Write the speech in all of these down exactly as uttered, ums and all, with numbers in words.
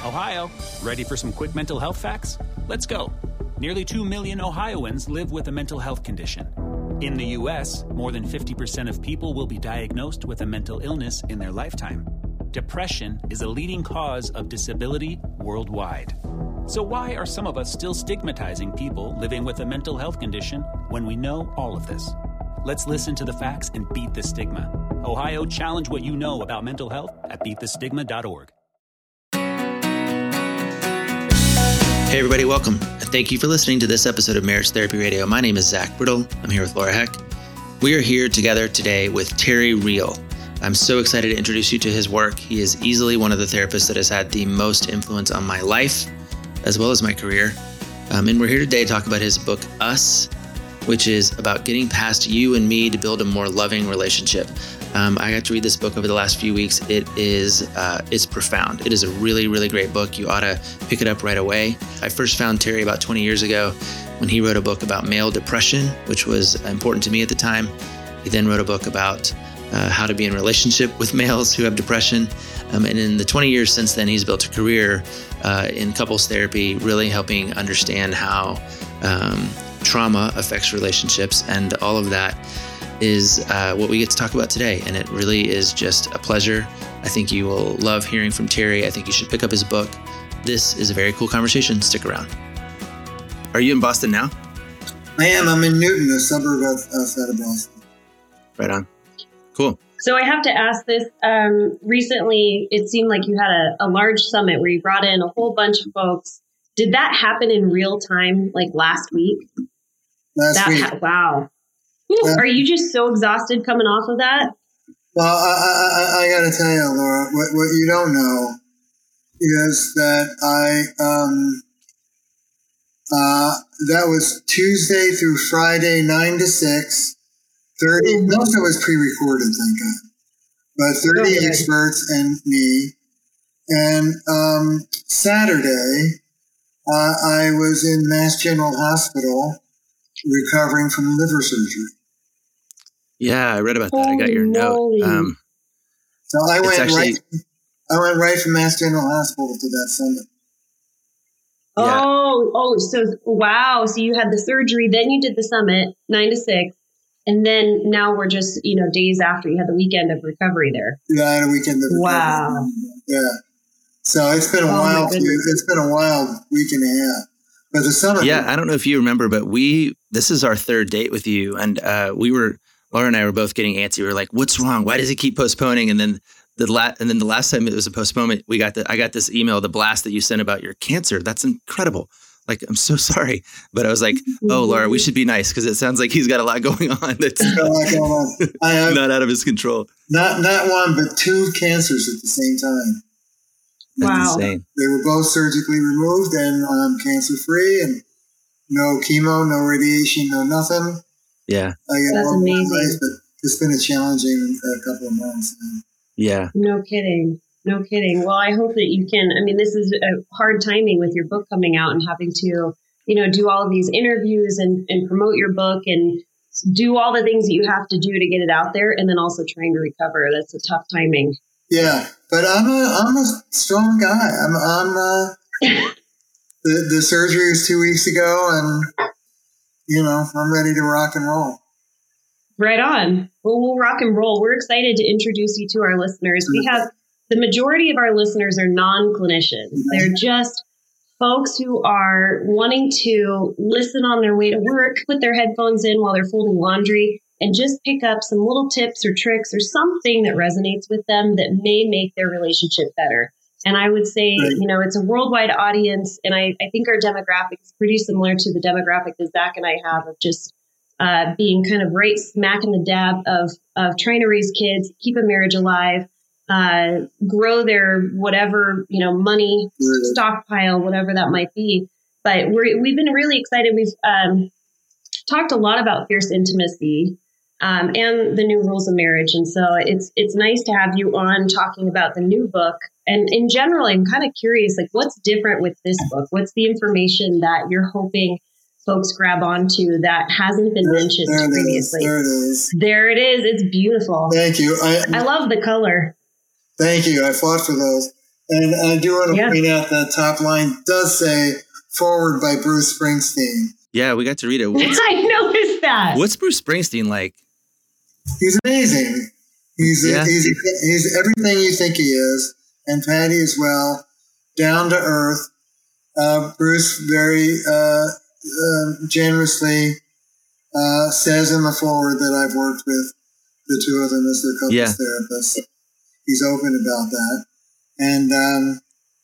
Ohio, ready for some quick mental health facts? Let's go. Nearly two million Ohioans live with a mental health condition. In the U S, more than fifty percent of people will be diagnosed with a mental illness in their lifetime. Depression is a leading cause of disability worldwide. So why are some of us still stigmatizing people living with a mental health condition when we know all of this? Let's listen to the facts and beat the stigma. Ohio, challenge what you know about mental health at beat the stigma dot org. Hey everybody, welcome. And thank you for listening to this episode of Marriage Therapy Radio. My name is Zach Brittle. I'm here with Laura Heck. We are here together today with Terry Real. I'm so excited to introduce you to his work. He is easily one of the therapists that has had the most influence on my life, as well as my career. Um, and we're here today to talk about his book, Us, which is about getting past you and me to build a more loving relationship. Um, I got to read this book over the last few weeks. It is uh, it's profound. It is a really, really great book. You ought to pick it up right away. I first found Terry about twenty years ago when he wrote a book about male depression, which was important to me at the time. He then wrote a book about uh, how to be in a relationship with males who have depression. Um, and in the twenty years since then, he's built a career uh, in couples therapy, really helping understand how um, trauma affects relationships, and all of that is uh, what we get to talk about today. And it really is just a pleasure. I think you will love hearing from Terry. I think you should pick up his book. This is a very cool conversation. Stick around. Are you in Boston now? I am. I'm in Newton, a suburb outside of Boston. Right on. Cool. So I have to ask this. Um, recently, it seemed like you had a, a large summit where you brought in a whole bunch of folks. Did that happen in real time, like last week? Last that week. Ha- wow. Yeah. Are you just so exhausted coming off of that? Well, I, I, I got to tell you, Laura, what, what you don't know is that I, um, uh, that was Tuesday through Friday, nine to six, thirty, mm-hmm. Most of it was pre-recorded, thank God, but thirty okay. experts and me. And um, Saturday, uh, I was in Mass General Hospital recovering from liver surgery. Yeah, I read about that. I got your note. Um, so I went actually, right. I went right from Mass General Hospital to that summit. Yeah. Oh, oh, so wow! So you had the surgery, then you did the summit, nine to six, and then now we're just you know days after you had the weekend of recovery there. Yeah, I had a weekend of recovery. Wow. Yeah. So it's been a oh wild. It's been a wild week and a half. But the summit. Yeah, I don't know if you remember, but we this is our third date with you, and uh, we were. Laura and I were both getting antsy. We were like, "What's wrong? Why does he keep postponing?" And then the la- and then the last time it was a postponement, we got the I got this email, the blast that you sent about your cancer. That's incredible. Like, I'm so sorry, but I was like, "Oh, Laura, we should be nice because it sounds like he's got a lot going on that's got a lot going on. I have not out of his control." Not not one, but two cancers at the same time. That's wow. insane. They were both surgically removed, and I'm cancer free, and no chemo, no radiation, no nothing. Yeah. That's amazing. Life, but it's been a challenging uh, couple of months now. Yeah. No kidding. No kidding. Well, I hope that you can, I mean, this is a hard timing with your book coming out and having to, you know, do all of these interviews and, and promote your book and do all the things that you have to do to get it out there. And then also trying to recover. That's a tough timing. Yeah. But I'm a, I'm a strong guy. I'm, I'm, uh, the, the surgery was two weeks ago and, you know, I'm ready to rock and roll. Right on. Well, we'll rock and roll. We're excited to introduce you to our listeners. We have the majority of our listeners are non-clinicians. They're just folks who are wanting to listen on their way to work, put their headphones in while they're folding laundry, and just pick up some little tips or tricks or something that resonates with them that may make their relationship better. And I would say, you know, it's a worldwide audience. And I, I think our demographic is pretty similar to the demographic that Zach and I have of just uh, being kind of right smack in the dab of, of trying to raise kids, keep a marriage alive, uh, grow their whatever, you know, money stockpile, whatever that might be. But we're, we've been really excited. We've um, talked a lot about fierce intimacy um, and the new rules of marriage. And so it's it's nice to have you on talking about the new book. And in general, I'm kind of curious, like, what's different with this book? What's the information that you're hoping folks grab onto that hasn't been mentioned there, there previously? It is, there it is. There it is. It's beautiful. Thank you. I, I love the color. Thank you. I fought for those. And I do want to Yeah. point out that top line does say forward by Bruce Springsteen. Yeah, we got to read it. What's, I noticed that. what's Bruce Springsteen like? He's amazing. He's, Yeah. he's he's everything you think he is, and Patty as well. Down to earth. Uh, Bruce very uh, uh, generously uh, says in the forward that I've worked with the two of them as their couples Yeah. therapists. He's open about that, and um,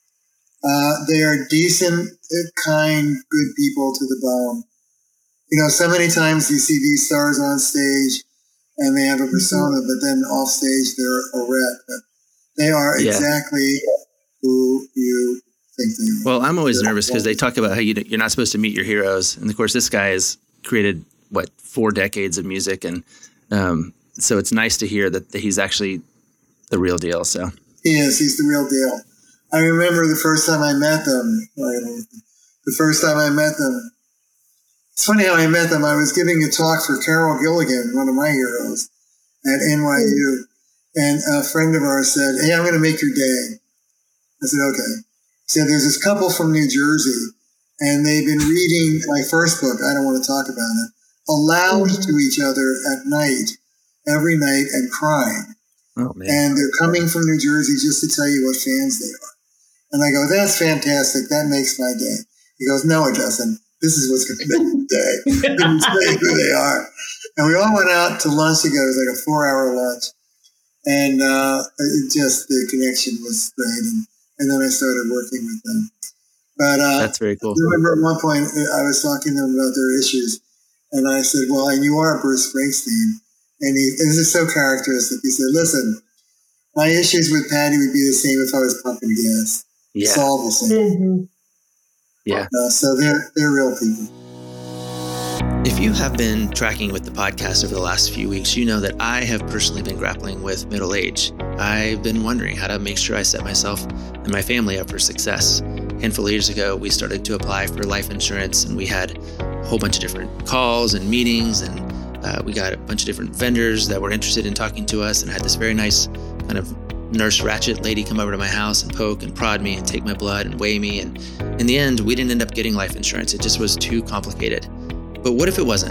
uh, they are decent, kind, good people to the bone. You know, so many times you see these stars on stage and they have a persona, but then off stage they're a wreck. But they are Yeah. exactly who you think they are. Well, I'm always nervous because they talk about how you, you're not supposed to meet your heroes. And of course, this guy has created, what, four decades of music. And um, so it's nice to hear that, that he's actually the real deal. So He is. He's the real deal. I remember the first time I met them. The first time I met them. It's funny how I met them. I was giving a talk for Carol Gilligan, one of my heroes, at N Y U. And a friend of ours said, hey, I'm going to make your day. I said, okay. He said, there's this couple from New Jersey, and they've been reading my first book, I don't want to talk about it, aloud to each other at night, every night, and crying. oh, man. And they're coming from New Jersey just to tell you what fans they are. And I go, that's fantastic. That makes my day. He goes, no, it doesn't. This is what's going to make the day. Didn't say who they are. And we all went out to lunch together. It was like a four-hour lunch. And uh, it just, the connection was great. And, and then I started working with them. But uh, That's very cool. I remember at one point I was talking to them about their issues. And I said, well, and you are Bruce Springsteen. And he, this is so characteristic. He said, listen, my issues with Patty would be the same if I was pumping gas. Yeah. It's all the same. Mm-hmm. Yeah. Uh, so they're they're real people. If you have been tracking with the podcast over the last few weeks, you know that I have personally been grappling with middle age. I've been wondering how to make sure I set myself and my family up for success. A handful of years ago, we started to apply for life insurance, and we had a whole bunch of different calls and meetings, and uh, we got a bunch of different vendors that were interested in talking to us, and I had this very nice kind of Nurse Ratched lady come over to my house and poke and prod me and take my blood and weigh me. And in the end, we didn't end up getting life insurance. It just was too complicated. But what if it wasn't?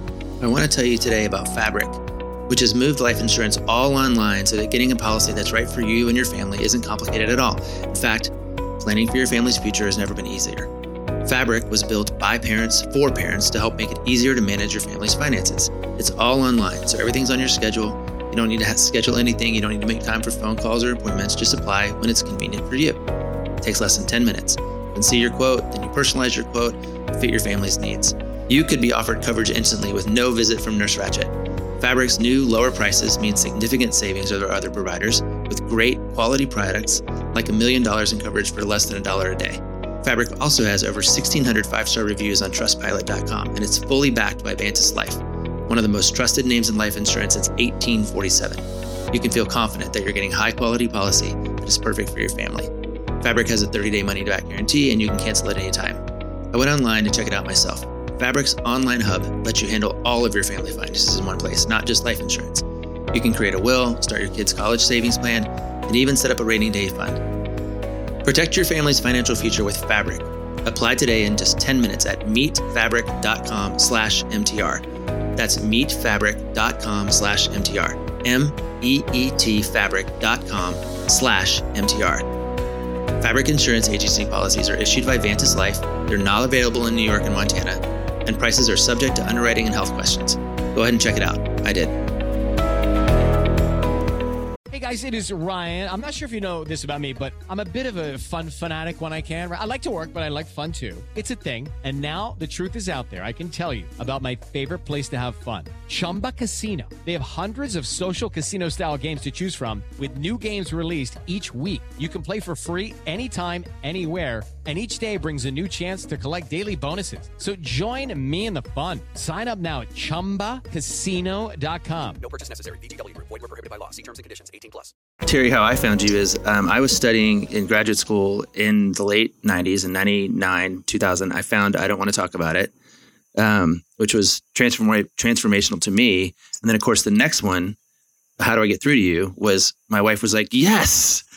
I want to tell you today about Fabric, which has moved life insurance all online so that getting a policy that's right for you and your family isn't complicated at all. In fact, planning for your family's future has never been easier. Fabric was built by parents for parents to help make it easier to manage your family's finances. It's all online, so everything's on your schedule. You don't need to have to schedule anything. You don't need to make time for phone calls or appointments. Just apply when it's convenient for you. It takes less than ten minutes. You can see your quote, then you personalize your quote to fit your family's needs. You could be offered coverage instantly with no visit from Nurse Ratched. Fabric's new lower prices mean significant savings over other providers with great quality products like a million dollars in coverage for less than a dollar a day. Fabric also has over sixteen hundred five-star reviews on Trustpilot dot com, and it's fully backed by Vantis Life, one of the most trusted names in life insurance since eighteen forty-seven. You can feel confident that you're getting high-quality policy that is perfect for your family. Fabric has a thirty-day money-back guarantee, and you can cancel at any time. I went online to check it out myself. Fabric's online hub lets you handle all of your family finances in one place, not just life insurance. You can create a will, start your kids' college savings plan, and even set up a rainy day fund. Protect your family's financial future with Fabric. Apply today in just ten minutes at meetfabric.com slash MTR. That's meetfabric.com slash MTR. M-E-E-T fabric.com slash MTR. Fabric Insurance Agency policies are issued by Vantis Life. They're not available in New York and Montana, and prices are subject to underwriting and health questions. Go ahead and check it out. I did. Hey guys, it is Ryan. I'm not sure if you know this about me, but I'm a bit of a fun fanatic when I can. I like to work, but I like fun too. It's a thing. And now the truth is out there. I can tell you about my favorite place to have fun. Chumba Casino. They have hundreds of social casino style games to choose from with new games released each week. You can play for free anytime, anywhere. And each day brings a new chance to collect daily bonuses. So join me in the fun. Sign up now at chumba casino dot com. No purchase necessary. V G W Group. Void where prohibited by law. See terms and conditions. eighteen plus. Terry, how I found you is um, I was studying in graduate school in the late nineties, in ninety-nine, two thousand. I found I Don't Want to Talk About It, um, which was transform- transformational to me. And then, of course, the next one, How Do I Get Through to You, was my wife was like, yes.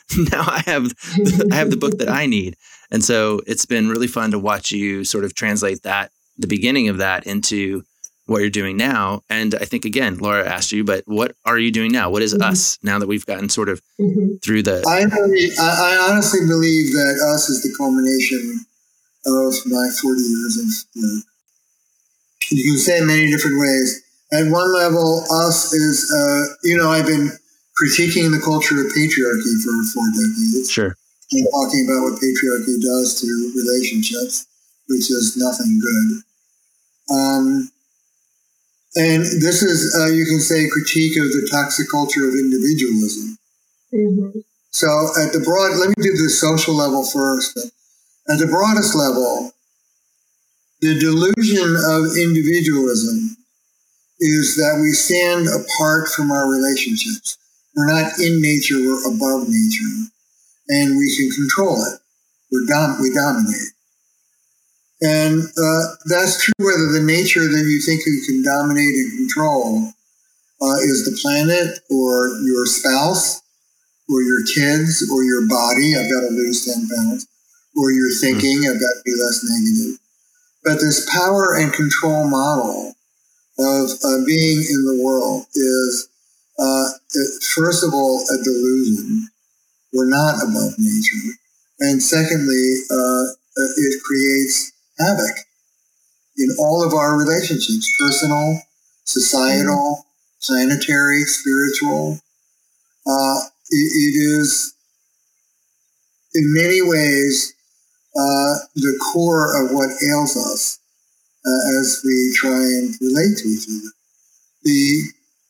now I have I have the book that I need. And so it's been really fun to watch you sort of translate that, the beginning of that, into what you're doing now. And I think, again, Laura asked you, but what are you doing now? What is mm-hmm. us now that we've gotten sort of mm-hmm. through the... I, really, I, I honestly believe that us is the culmination of my forty years of work. You can say it many different ways. At one level, us is, uh, you know, I've been critiquing the culture of patriarchy for four decades. Sure. And talking about what patriarchy does to relationships, which is nothing good. Um, and this is, uh, you can say, a critique of the toxic culture of individualism. Mm-hmm. So at the broad, let me do the social level first. At the broadest level, the delusion of individualism is that we stand apart from our relationships. We're not in nature, we're above nature. And we can control it. We're dom- we dominate. And uh, that's true whether the nature that you think you can dominate and control uh, is the planet or your spouse or your kids or your body. I've got to lose ten pounds. Or your thinking. I've got to be less negative. But this power and control model of uh, being in the world is, uh, first of all, a delusion. We're not above nature. And secondly, uh, it creates havoc in all of our relationships, personal, societal, planetary, spiritual. Uh, it, it is, in many ways, uh, the core of what ails us uh, as we try and relate to each other. The,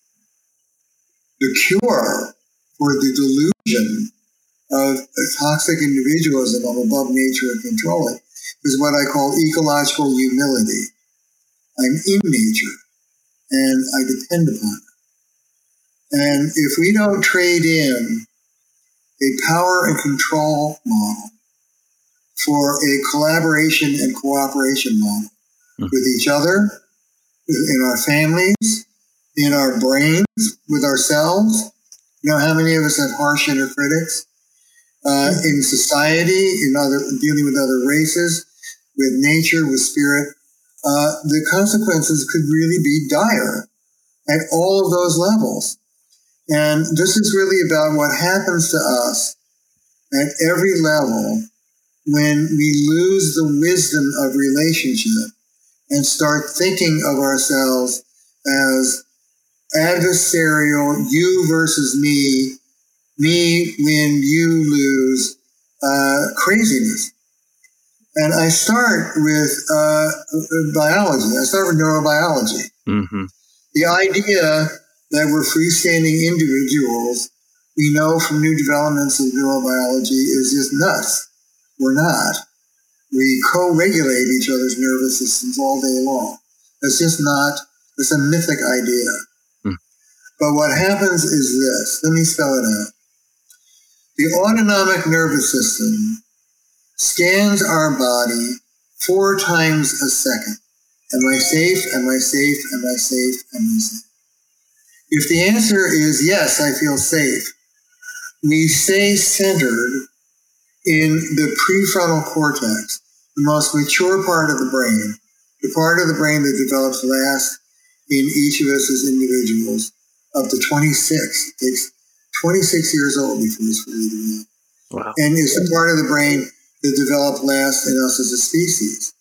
the cure for the delusion of toxic individualism of above nature and controlling is what I call ecological humility. I'm in nature, and I depend upon it. And if we don't trade in a power and control model for a collaboration and cooperation model mm-hmm. with each other, in our families, in our brains, with ourselves, you know how many of us have harsh inner critics? Uh, in society, in other dealing with other races, with nature, with spirit, uh, the consequences could really be dire at all of those levels. And this is really about what happens to us at every level when we lose the wisdom of relationship and start thinking of ourselves as adversarial, you versus me, me win, you lose, uh, craziness. And I start with uh, biology. I start with neurobiology. Mm-hmm. The idea that we're freestanding individuals, we know from new developments of neurobiology, is just nuts. We're not. We co-regulate each other's nervous systems all day long. It's just not, it's a mythic idea. Mm. But what happens is this. Let me spell it out. The autonomic nervous system scans our body four times a second. Am I safe? Am I safe? Am I safe? Am I safe? If the answer is yes, I feel safe, we stay centered in the prefrontal cortex, the most mature part of the brain, the part of the brain that develops last in each of us as individuals, up to twenty-six. It takes twenty-six years old before it's fully developed. Wow. And it's the part of the brain that developed last in us as a species.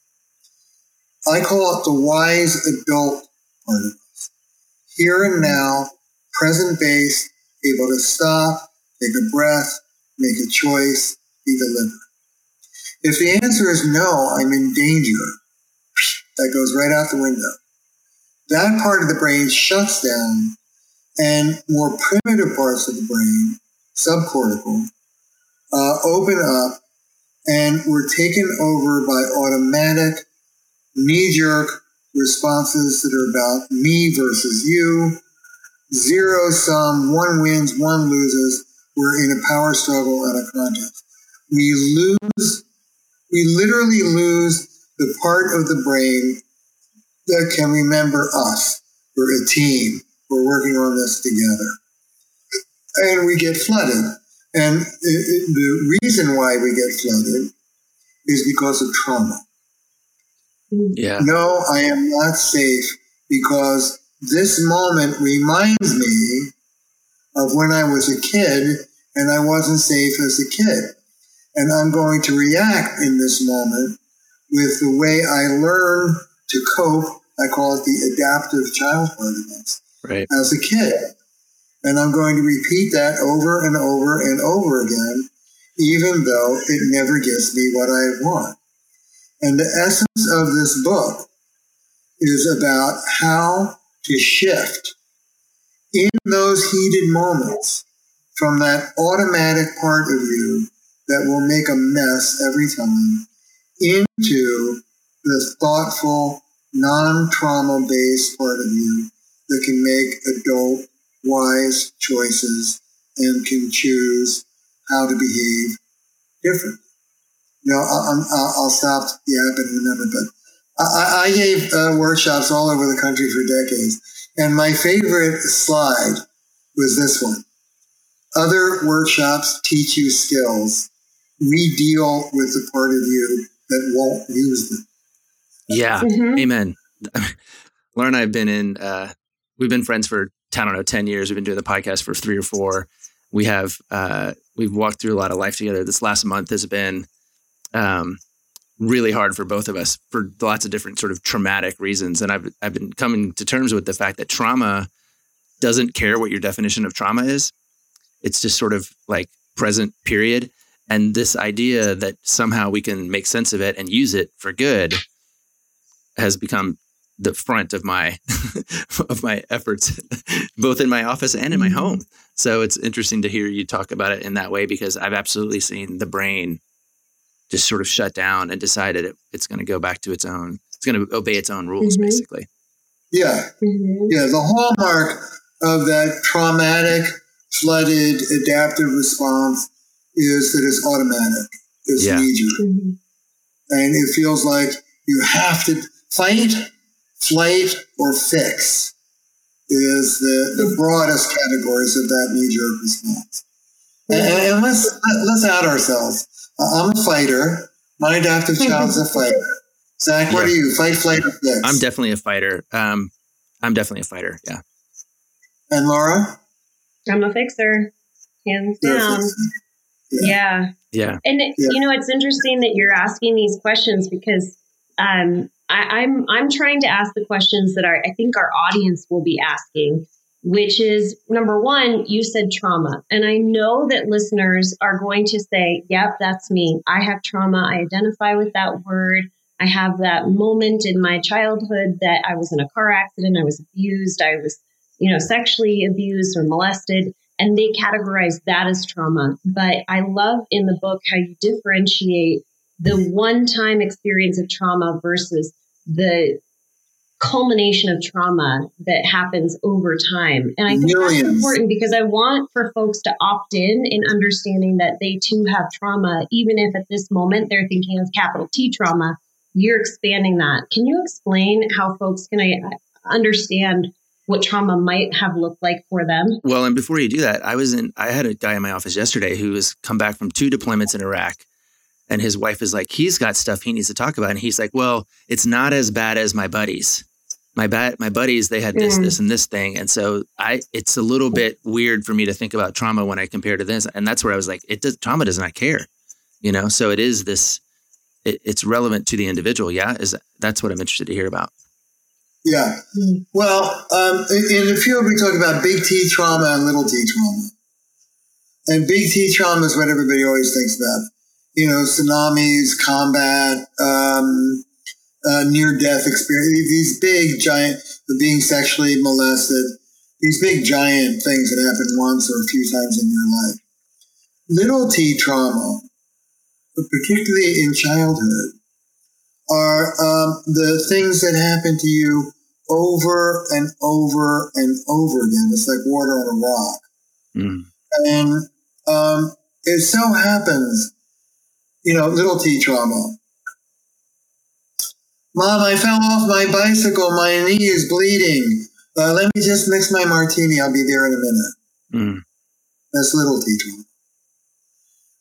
I call it the wise adult part of us. Here and now, present-based, able to stop, take a breath, make a choice, be deliberate. If the answer is no, I'm in danger, that goes right out the window. That part of the brain shuts down, and more primitive parts of the brain, subcortical, uh, open up, and we're taken over by automatic, knee-jerk responses that are about me versus you, zero sum, one wins, one loses. We're in a power struggle and a contest. We lose, we literally lose the part of the brain that can remember us. We're a team. We're working on this together. And we get flooded And it, it, the reason why we get flooded is because of trauma. Yeah. No, I am not safe because this moment reminds me of when I was a kid and I wasn't safe as a kid. And I'm going to react in this moment with the way I learned to cope. I call it the adaptive childhood events Right. as a kid. And I'm going to repeat that over and over and over again, even though it never gives me what I want. And the essence of this book is about how to shift in those heated moments from that automatic part of you that will make a mess every time into the thoughtful, non-trauma based part of you that can make adult, wise choices and can choose how to behave differently. You know, I'll, I'll, I'll stop yapping in a minute, but I, I gave uh, workshops all over the country for decades, and my favorite slide was this one. Other workshops teach you skills. We deal with the part of you that won't use them. Yeah. Mhm. Amen. Laura and I have been in, uh, we've been friends for, I don't know, ten years. We've been doing the podcast for three or four. We have, uh, we've walked through a lot of life together. This last month has been um, really hard for both of us for lots of different sort of traumatic reasons. And I've, I've been coming to terms with the fact that trauma doesn't care what your definition of trauma is. It's just sort of like present period. And this idea that somehow we can make sense of it and use it for good has become the front of my of my efforts, both in my office and in my home. So it's interesting to hear you talk about it in that way, because I've absolutely seen the brain just sort of shut down and decided it, it's going to go back to its own. It's going to obey its own rules, Mhm. basically. Yeah. Mhm. Yeah, the hallmark of that traumatic, flooded, adaptive response is that it's automatic. It's Yeah. knee-jerk. Mhm. And it feels like you have to fight, flight, or fix is the, the broadest categories of that knee-jerk response. And, and let's let's out ourselves. Uh, I'm a fighter. My adaptive child's a fighter. Zach, what Yeah. are you? Fight, flight, or fix? I'm definitely a fighter. Um, I'm definitely a fighter. Yeah. And Laura? I'm a fixer, hands You're a down. fixer. Yeah. Yeah. And it- Yeah. you know, it's interesting that you're asking these questions because um, I, I'm I'm trying to ask the questions that our I think our audience will be asking, which is number one, you said trauma, and I know that listeners are going to say, "Yep, that's me. I have trauma. I identify with that word. I have that moment in my childhood that I was in a car accident. I was abused. I was, you know, sexually abused or molested." And they categorize that as trauma. But I love in the book how you differentiate the one-time experience of trauma versus the culmination of trauma that happens over time. And I think that's Millions. important because I want for folks to opt in in understanding that they too have trauma, even if at this moment they're thinking of capital T trauma. You're expanding that. Can you explain how folks can uh, understand what trauma might have looked like for them? Well, and before you do that, I was in, I had a guy in my office yesterday who has come back from two deployments in Iraq, and his wife is like, he's got stuff he needs to talk about. And he's like, well, it's not as bad as my buddies. My bad, my buddies, they had this, Mm. this, and this thing. And so I, it's a little bit weird for me to think about trauma when I compare to this. And that's where I was like, it does, trauma does not care, you know? So it is this, it, it's relevant to the individual. Yeah. Is that's what I'm interested to hear about. Yeah. Mm. Well, um, in, in the field, we talk about big T trauma and little T trauma. And big T trauma is what everybody always thinks about. You know, tsunamis, combat, um, uh, near-death experience, these big, giant, being sexually molested, these big, giant things that happen once or a few times in your life. Little T trauma, but particularly in childhood, are um, the things that happen to you over and over and over again. It's like water on a rock. Mm. And um, it so happens, you know, little T trauma. Mom, I fell off my bicycle. My knee is bleeding. Uh, let me just mix my martini. I'll be there in a minute. Mm. That's little T trauma.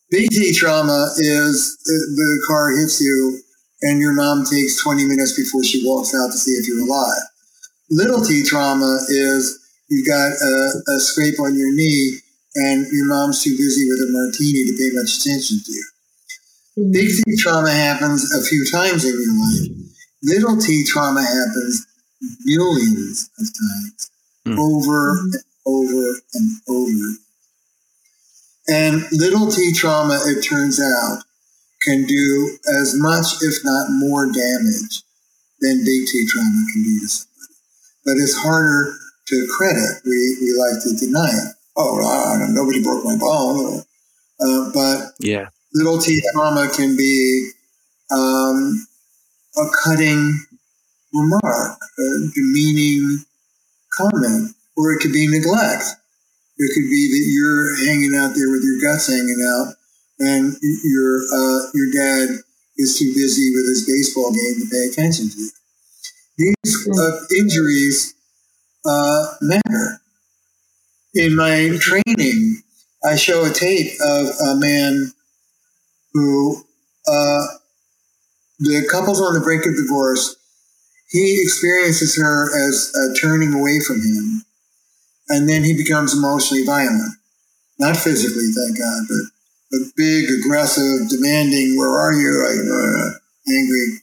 Big T trauma is the car hits you and your mom takes twenty minutes before she walks out to see if you're alive. Little T trauma is you've got a, a scrape on your knee and your mom's too busy with a martini to pay much attention to you. Mm-hmm. Big T trauma happens a few times in your life. Little T trauma happens millions of times, mm-hmm. over and over and over. And little T trauma, it turns out, can do as much, if not more, damage than big T trauma can do to somebody. But it's harder to credit. We we like to deny it. Oh, uh, nobody broke my bone. Uh, but yeah. Little T trauma can be um, a cutting remark, a demeaning comment, or it could be neglect. It could be that you're hanging out there with your guts hanging out, and your uh, your dad is too busy with his baseball game to pay attention to you. These uh, injuries uh, matter. In my training, I show a tape of a man who, uh, the couple's on the brink of divorce. He experiences her as uh, turning away from him, and then he becomes emotionally violent. Not physically, thank God, but, but big, aggressive, demanding, where are you? I, uh, angry.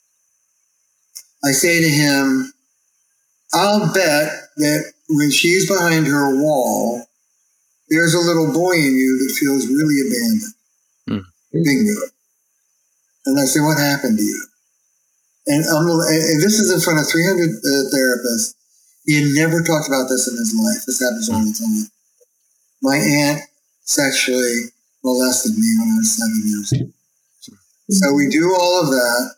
I say to him, I'll bet that when she's behind her wall, there's a little boy in you that feels really abandoned. Mm. Bingo. And I say, what happened to you? And, I'm, and this is in front of three hundred uh, therapists. He had never talked about this in his life. This happens all the time. My aunt sexually molested me when I was seven years old. So we do all of that.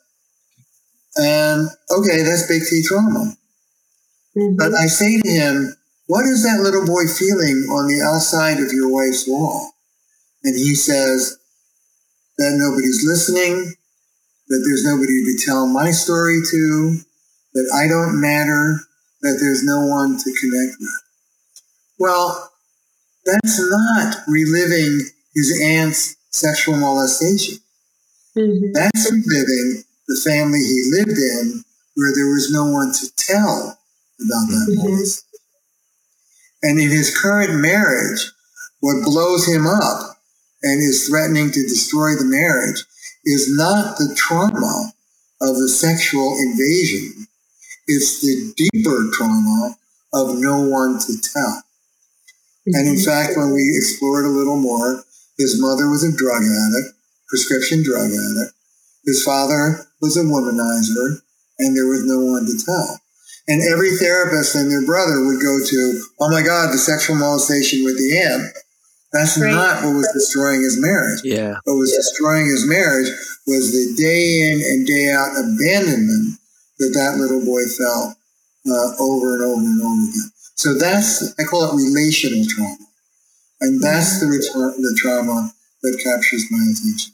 And, okay, that's big T trauma. Mm-hmm. But I say to him, what is that little boy feeling on the outside of your wife's wall? And he says that nobody's listening, that there's nobody to tell my story to, that I don't matter, that there's no one to connect with. Well, that's not reliving his aunt's sexual molestation. Mm-hmm. That's reliving the family he lived in where there was no one to tell about that mm-hmm. molestation. And in his current marriage, what blows him up and is threatening to destroy the marriage is not the trauma of the sexual invasion. It's the deeper trauma of no one to tell. Mm-hmm. And in fact, when we explored a little more, his mother was a drug addict, prescription drug addict. His father was a womanizer, and there was no one to tell. And every therapist and their brother would go to, oh my God, the sexual molestation with the aunt. That's right. Not what was destroying his marriage. Yeah. What was destroying his marriage was the day in and day out abandonment that that little boy felt uh, over and over and over again. So that's, I call it relational trauma. And that's the, return, the trauma that captures my attention.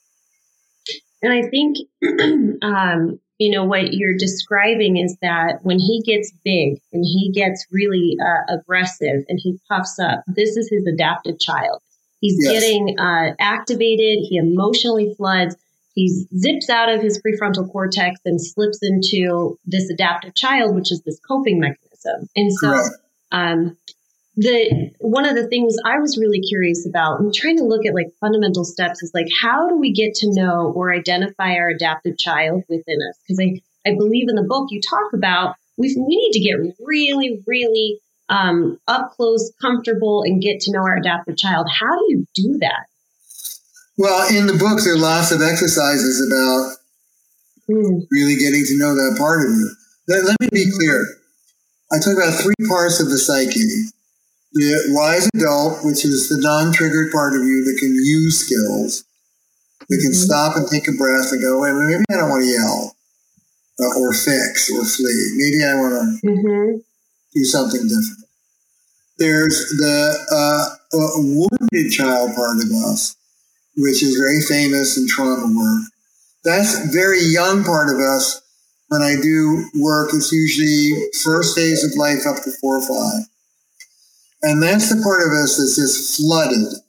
And I think, um, you know, what you're describing is that when he gets big and he gets really uh, aggressive and he puffs up, this is his adaptive child. He's yes. getting uh, activated. He emotionally floods. He zips out of his prefrontal cortex and slips into this adaptive child, which is this coping mechanism. And so um, the one of the things I was really curious about, I'm trying to look at like fundamental steps, is like, how do we get to know or identify our adaptive child within us? Because I, I believe in the book you talk about we we need to get really, really um, up close, comfortable, and get to know our adaptive child. How do you do that? Well, in the book, there are lots of exercises about mm. really getting to know that part of you. Let, let me be clear. I talk about three parts of the psyche. The wise adult, which is the non-triggered part of you that can use skills, that can mm-hmm. stop and take a breath and go, wait, maybe I don't want to yell uh, or fix or flee. Maybe I want to mm-hmm. do something different. There's the uh, uh, wounded child part of us, which is very famous in trauma work. That's very young part of us. When I do work, it's usually first days of life up to four or five. And that's the part of us that's just flooded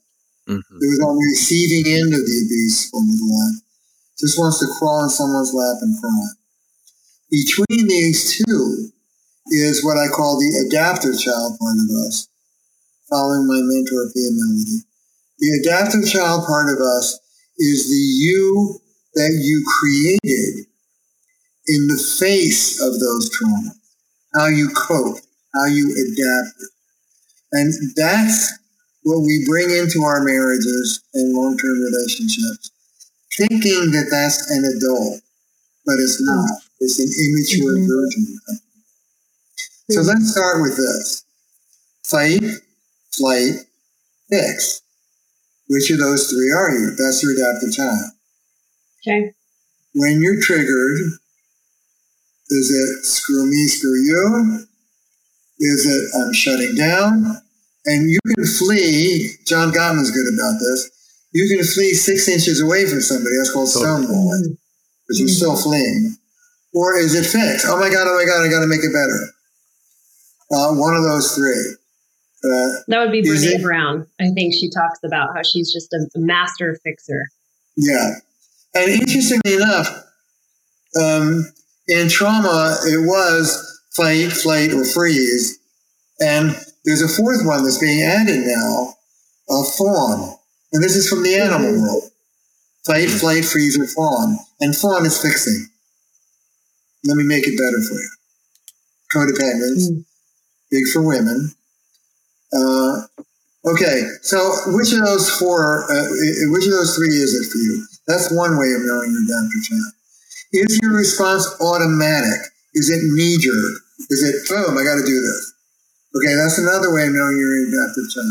Mm-hmm. Who is on the receiving end of the abuse or neglect, just wants to crawl in someone's lap and cry. Between these two is what I call the adaptive child part of us, following my mentor, Pia Melody. The adaptive child part of us is the you that you created in the face of those traumas, how you cope, how you adapted. And that's what we bring into our marriages and long-term relationships, thinking that that's an adult, but it's not. It's an immature mm-hmm. version of it. So let's start with this. Fight, flight, fix. Which of those three are you? That's your adaptive child. Okay. When you're triggered, is it screw me, screw you? Is it I'm shutting down? And you can flee. John Gottman's good about this. You can flee six inches away from somebody. That's called stonewalling, because you're still fleeing. Or is it fixed? Oh my God, oh my God, I got to make it better. Uh, one of those three. Uh, that would be Brene Brown. I think she talks about how she's just a master fixer. Yeah. And interestingly enough, um, in trauma, it was fight, flight, or freeze. And there's a fourth one that's being added now, uh, fawn. And this is from the animal mm-hmm. world. Fight, flight, freeze, or fawn. And fawn is fixing. Let me make it better for you. Codependence, mm. big for women. Uh, okay, so which of those four, uh, which of those three is it for you? That's one way of knowing your adaptive child. Is your response automatic? Is it knee-jerk? Is it, boom, I got to do this? Okay, that's another way of knowing your adaptive child.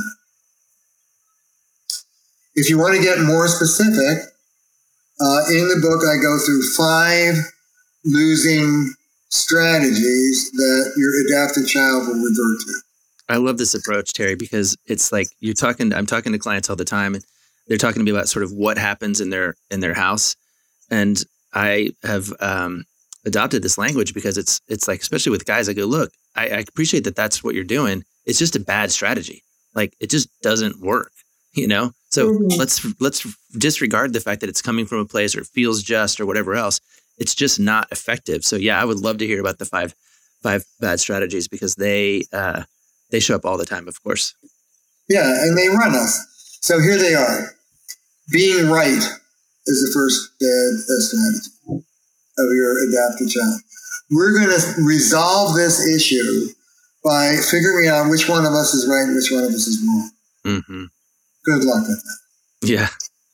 If you want to get more specific, uh, in the book I go through five losing strategies that your adaptive child will revert to. I love this approach, Terry, because it's like you're talking, I'm talking to clients all the time, and they're talking to me about sort of what happens in their, in their house. And I have um, adopted this language because it's, it's like, especially with guys, I go, look, I, I appreciate that that's what you're doing. It's just a bad strategy. Like it just doesn't work, you know? So mm-hmm. let's, let's disregard the fact that it's coming from a place or it feels just or whatever else. It's just not effective. So yeah, I would love to hear about the five, five bad strategies because they, uh, they show up all the time, of course. Yeah, and they run us. So here they are. Being right is the first bad strategy of your adaptive child. We're going to resolve this issue by figuring out which one of us is right and which one of us is wrong. Mm-hmm. Good luck with that. Yeah.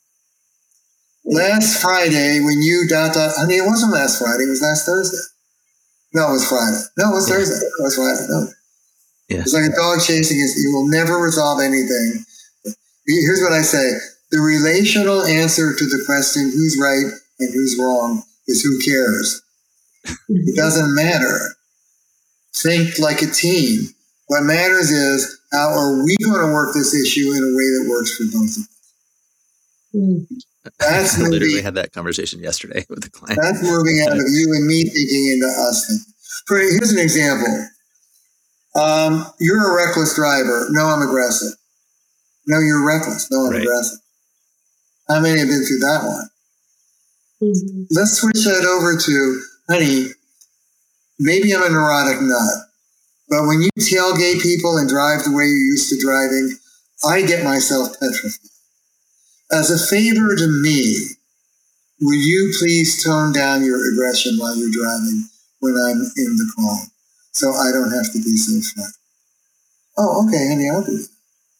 Last Friday, when you dot dot, I mean, it wasn't last Friday. It was last Thursday. No, it was Friday. No, it was yeah. Thursday. It was Friday. No. Yeah. It's like a dog chasing us. You will never resolve anything. Here's what I say. The relational answer to the question, who's right and who's wrong, is who cares. It doesn't matter. Think like a team. What matters is how are we going to work this issue in a way that works for both of us. Mm. That's I literally moving, had that conversation yesterday with a client. That's moving out of you and me thinking into us thinking. For, here's an example. Um, you're a reckless driver. No, I'm aggressive. No, you're reckless. No, I'm right. aggressive. How many have been through that one? Mm-hmm. Let's switch that over to, honey, maybe I'm a neurotic nut, but when you tailgate people and drive the way you're used to driving, I get myself petrified. As a favor to me, will you please tone down your aggression while you're driving when I'm in the car so I don't have to be so flat? Oh, okay, honey, I'll do that.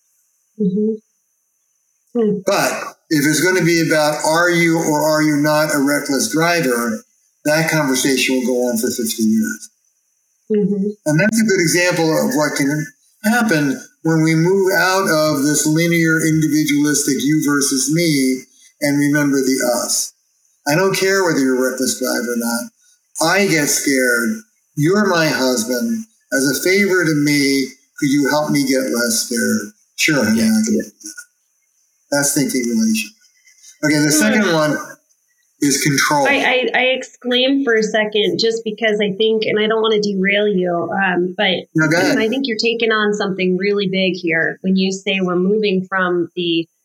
Mm-hmm. Mm. But if it's going to be about are you or are you not a reckless driver, that conversation will go on for fifty years. Mm-hmm. And that's a good example of what can happen when we move out of this linear, individualistic you versus me and remember the us. I don't care whether you're a reckless driver or not. I get scared. You're my husband. As a favor to me, could you help me get less scared? Sure, honey, I can do that. That's thinking relation. Okay, the second one is control. I, I, I exclaim for a second just because I think, and I don't want to derail you, um, but no, go ahead. I think you're taking on something really big here when you say we're moving from the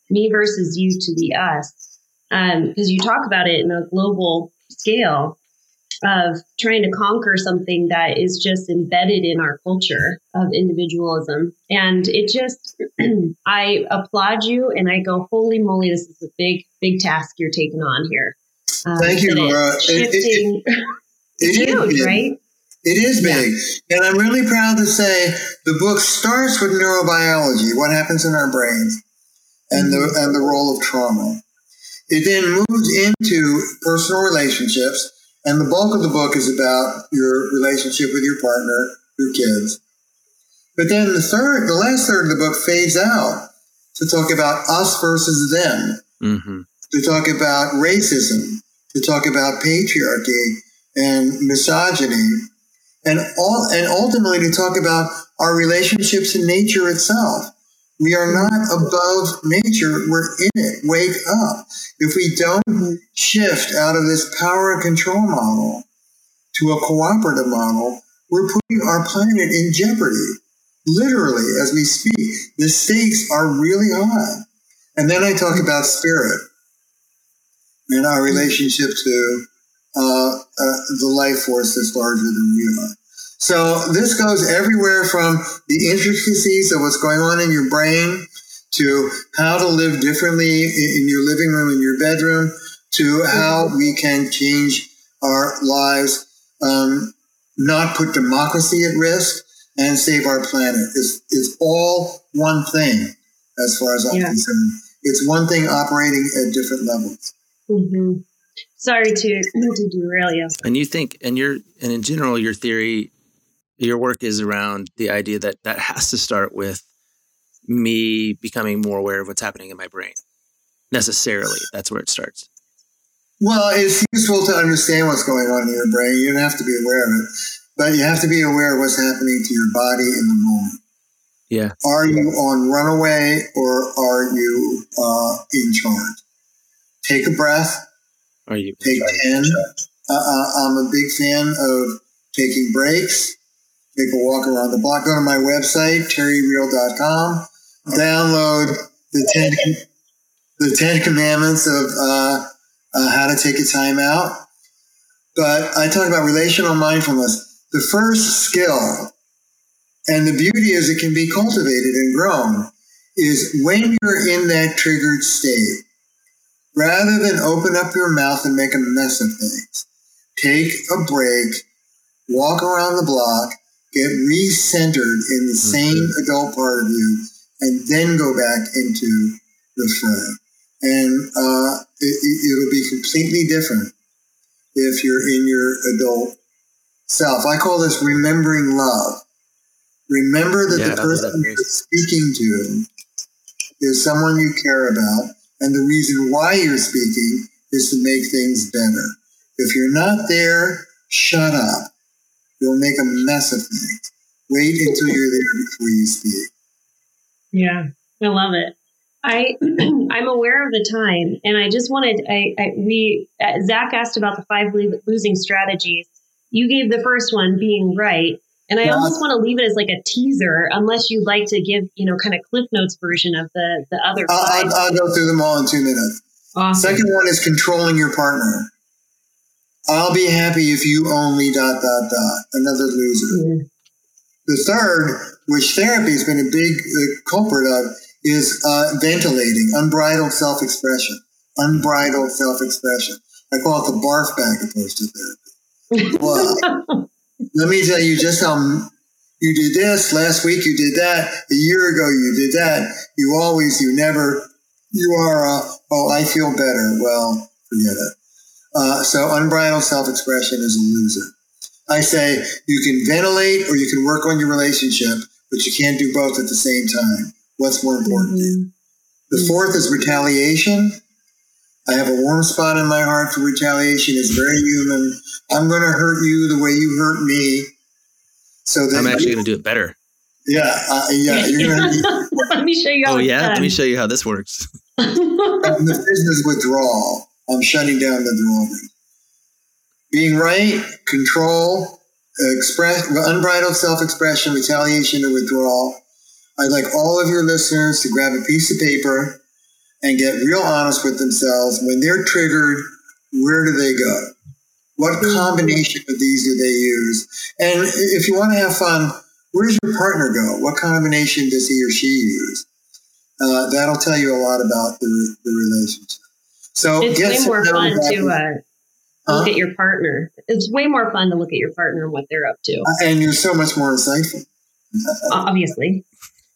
me versus you to the us. Um, because you talk about it in a global scale of trying to conquer something that is just embedded in our culture of individualism. And it just, I applaud you and I go, holy moly, this is a big, big task you're taking on here. Um, Thank you, Laura. Shifting, it, it, it, it's it huge, is right? It is big. Yeah. And I'm really proud to say the book starts with neurobiology, what happens in our brains, and mm-hmm. the and the role of trauma. It then moves into personal relationships, and the bulk of the book is about your relationship with your partner, your kids. But then the third, the last third of the book fades out to talk about us versus them, mm-hmm. to talk about racism, to talk about patriarchy and misogyny, and all, and ultimately to talk about our relationships in nature itself. We are not above nature. We're in it. Wake up. If we don't shift out of this power and control model to a cooperative model, we're putting our planet in jeopardy. Literally, as we speak, the stakes are really high. And then I talk about spirit and our relationship to uh, uh, the life force that's larger than we are. So this goes everywhere from the intricacies of what's going on in your brain to how to live differently in your living room, in your bedroom, to how we can change our lives, um, not put democracy at risk, and save our planet. It's, it's all one thing as far as I'm yeah. concerned. It's one thing operating at different levels. Mm-hmm. Sorry to, to derail you. And you think, and you're, and in general, your theory, your work is around the idea that that has to start with me becoming more aware of what's happening in my brain. Necessarily, that's where it starts. Well, it's useful to understand what's going on in your brain. You don't have to be aware of it, but you have to be aware of what's happening to your body in the moment. Yeah. Are you on runaway or are you uh, in charge? Take a breath. Are you? Take ten. Uh, I'm a big fan of taking breaks. Take a walk around the block. Go to my website, terry real dot com. Download the ten, the ten commandments of uh, uh, how to take a time out. But I talk about relational mindfulness. The first skill, and the beauty is it can be cultivated and grown, is when you're in that triggered state, rather than open up your mouth and make a mess of things, take a break, walk around the block, get re-centered in the same mm-hmm. adult part of you, and then go back into the fray. And uh, it, it'll be completely different if you're in your adult self. I call this remembering love. Remember that yeah, the person that you're speaking to is someone you care about, and the reason why you're speaking is to make things better. If you're not there, shut up. You'll make a mess of things. Wait until you're there before you speak. Yeah, I love it. I I'm aware of the time, and I just wanted. I, I we uh, Zach asked about the five losing strategies. You gave the first one, being right, and I yeah. almost want to leave it as like a teaser, unless you'd like to give you know kind of Cliff Notes version of the the other I'll, five. I'll, I'll go through them all in two minutes. Awesome. Second one is controlling your partner. I'll be happy if you only dot, dot, dot. Another loser. Mm-hmm. The third, which therapy has been a big uh, culprit of, is uh, ventilating, unbridled self-expression. Unbridled self-expression. I call it the barf bag approach to therapy. Well, let me tell you just how you did this. Last week you did that. A year ago you did that. You always, you never, you are, uh, oh, I feel better. Well, forget it. Uh, so unbridled self-expression is a loser. I say you can ventilate or you can work on your relationship, but you can't do both at the same time. What's more important? Mm-hmm. The fourth is retaliation. I have a warm spot in my heart for retaliation. It's very human. I'm going to hurt you the way you hurt me. So that I'm actually going to do it better. Yeah, uh, yeah. You're going to. Let me show you how oh it's yeah, done. Let me show you how this works. And the business withdrawal. I'm shutting down the drawing. Being right, control, express, unbridled self-expression, retaliation, or withdrawal. I'd like all of your listeners to grab a piece of paper and get real honest with themselves. When they're triggered, where do they go? What combination of these do they use? And if you want to have fun, where does your partner go? What combination does he or she use? Uh, that'll tell you a lot about the, the relationship. So it's way more fun to uh, huh? look at your partner. It's way more fun to look at your partner and what they're up to. And you're so much more insightful. Obviously.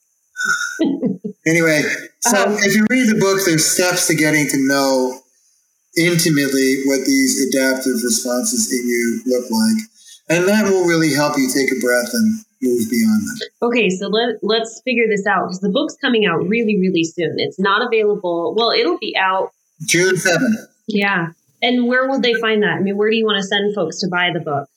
Anyway, so um, if you read the book, there's steps to getting to know intimately what these adaptive responses in you look like. And that will really help you take a breath and move beyond that. Okay, so let, let's figure this out, because the book's coming out really, really soon. It's not available. Well, it'll be out June seventh. Yeah. And where will they find that? I mean, where do you want to send folks to buy the book?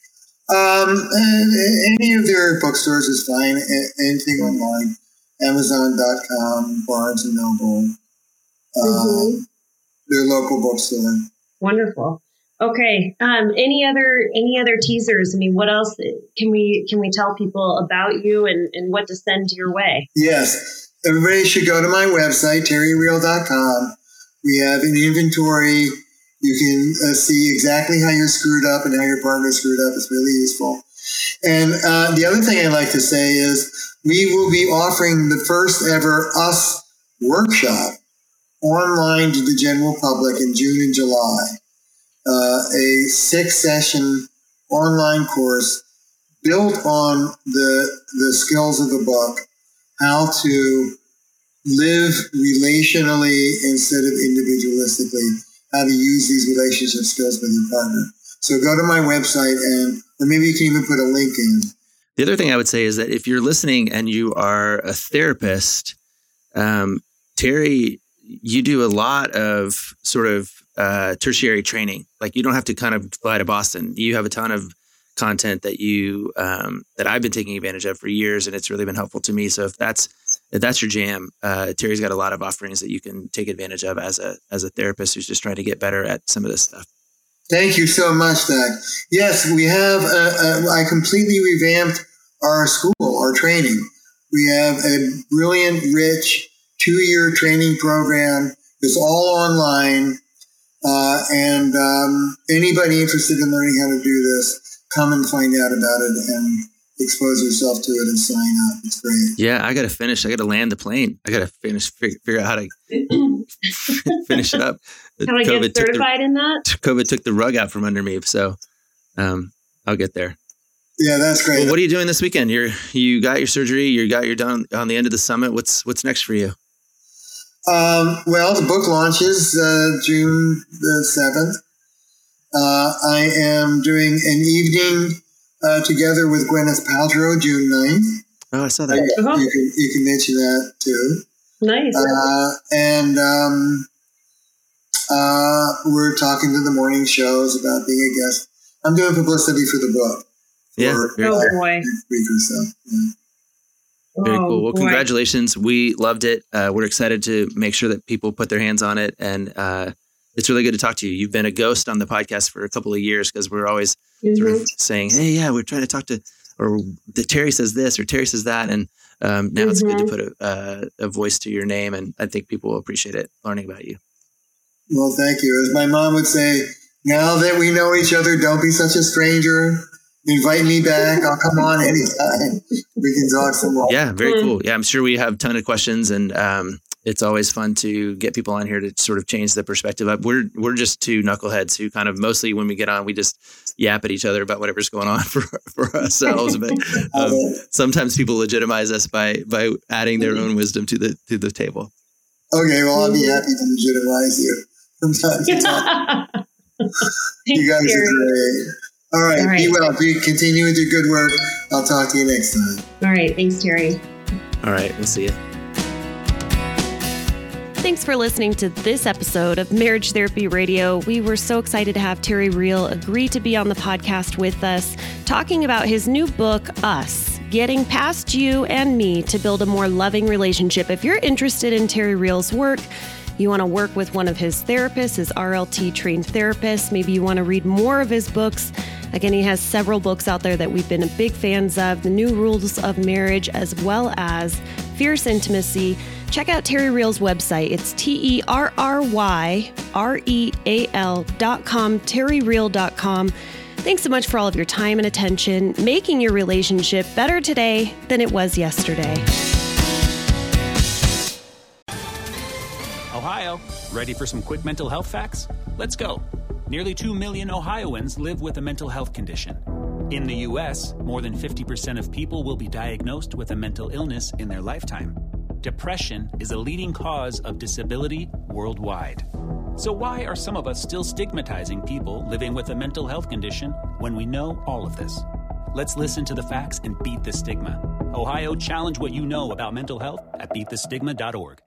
Um, any of their bookstores is fine. Anything online. Amazon dot com, Barnes and Noble, um, mm-hmm. their local bookstore. Wonderful. Okay. Um, any other any other teasers? I mean, what else can we can we tell people about you and, and what to send your way? Yes. Everybody should go to my website, terry real dot com. We have an inventory. You can uh, see exactly how you're screwed up and how your partner screwed up. It's really useful. And uh, the other thing I like to say is we will be offering the first ever US workshop online to the general public in June and July. Uh, a six-session online course built on the the skills of the book, how to live relationally instead of individualistically, how to use these relationship skills with your partner. So go to my website, and or maybe you can even put a link in. The other thing I would say is that if you're listening and you are a therapist, um, Terry, you do a lot of sort of uh, tertiary training. Like you don't have to kind of fly to Boston. You have a ton of content that you um, that I've been taking advantage of for years, and it's really been helpful to me. So if that's if that's your jam, uh, Terry's got a lot of offerings that you can take advantage of as a as a therapist who's just trying to get better at some of this stuff. Thank you so much, Doug. Yes, we have. A, a, I completely revamped our school, our training. We have a brilliant, rich two-year training program. It's all online, uh, and um, anybody interested in learning how to do this, come and find out about it and expose yourself to it and sign up. It's great. Yeah, I got to finish. I got to land the plane. I got to finish, figure, figure out how to finish it up. How to get certified the, in that? COVID took the rug out from under me, so um, I'll get there. Yeah, that's great. Well, what are you doing this weekend? You're you got your surgery. You got your done on the end of the summit. What's what's next for you? Um, well, the book launches uh, June the seventh. Uh, I am doing an evening uh, together with Gwyneth Paltrow, June ninth. Oh, I saw that. Uh, uh-huh. you, can, you can mention that too. Nice. Uh, and um, uh, we're talking to the morning shows about being a guest. I'm doing publicity for the book. Yeah. For, Very oh, cool. boy. Next week or so. Yeah. Very oh, cool. Well, boy. congratulations. We loved it. Uh, we're excited to make sure that people put their hands on it. And uh, it's really good to talk to you. You've been a ghost on the podcast for a couple of years because we're always mm-hmm. sort of saying, hey, yeah, we're trying to talk to, or the, Terry says this or Terry says that. And um, now mm-hmm. it's good to put a, uh, a voice to your name. And I think people will appreciate it, learning about you. Well, thank you. As my mom would say, now that we know each other, don't be such a stranger. Invite me back. I'll come on anytime. We can talk some more. Yeah, very cool. Yeah, I'm sure we have a ton of questions, and um, it's always fun to get people on here to sort of change the perspective up. We're we're just two knuckleheads who kind of mostly when we get on, we just yap at each other about whatever's going on for, for ourselves. But um, sometimes people legitimize us by by adding their own wisdom to the to the table. Okay, well, I'll be happy to legitimize you from time to time. You guys are great. All right, All right. Be well. Be, continue with your good work. I'll talk to you next time. All right. Thanks, Terry. All right. We'll see you. Thanks for listening to this episode of Marriage Therapy Radio. We were so excited to have Terry Real agree to be on the podcast with us, talking about his new book, Us, Getting Past You and Me to Build a More Loving Relationship. If you're interested in Terry Real's work, you want to work with one of his therapists, his R L T-trained therapist, maybe you want to read more of his books. Again, he has several books out there that we've been big fans of, The New Rules of Marriage, as well as fierce intimacy, check out Terry Real's website. It's T E R R Y R E A L dot com, terry real dot com. Thanks so much for all of your time and attention, making your relationship better today than it was yesterday. Ohio, ready for some quick mental health facts? Let's go. Nearly two million Ohioans live with a mental health condition. In the U S, more than fifty percent of people will be diagnosed with a mental illness in their lifetime. Depression is a leading cause of disability worldwide. So why are some of us still stigmatizing people living with a mental health condition when we know all of this? Let's listen to the facts and beat the stigma. Ohio, challenge what you know about mental health at beat the stigma dot org.